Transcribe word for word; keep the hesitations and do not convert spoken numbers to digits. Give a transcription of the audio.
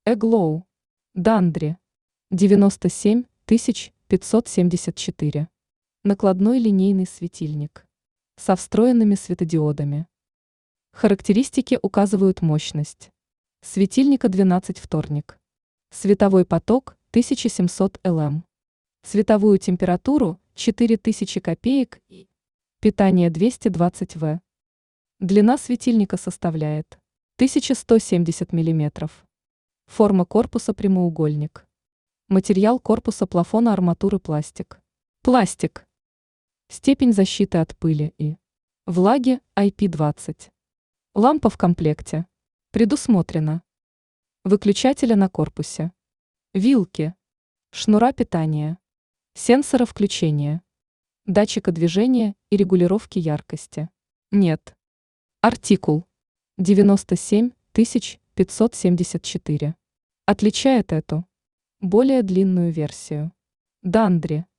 Эглоу. Дандри. девяносто семь тысяч пятьсот семьдесят четыре. Накладной линейный светильник. Со встроенными светодиодами. Характеристики указывают мощность. Светильника двенадцать вторник. Световой поток тысяча семьсот люмен. Световую температуру четыре тысячи копеек и питание двести двадцать ватт. Длина светильника составляет тысяча сто семьдесят миллиметров. Форма корпуса прямоугольник. Материал корпуса плафона арматуры пластик. Пластик. Степень защиты от пыли и влаги ай пи двадцать. Лампа в комплекте. Предусмотрено. Выключателя на корпусе. Вилки. Шнура питания. Сенсора включения. Датчика движения и регулировки яркости. Нет. Артикул. девяносто семь тысяч пятьсот семьдесят четыре. Отличает эту более длинную версию. Дандри.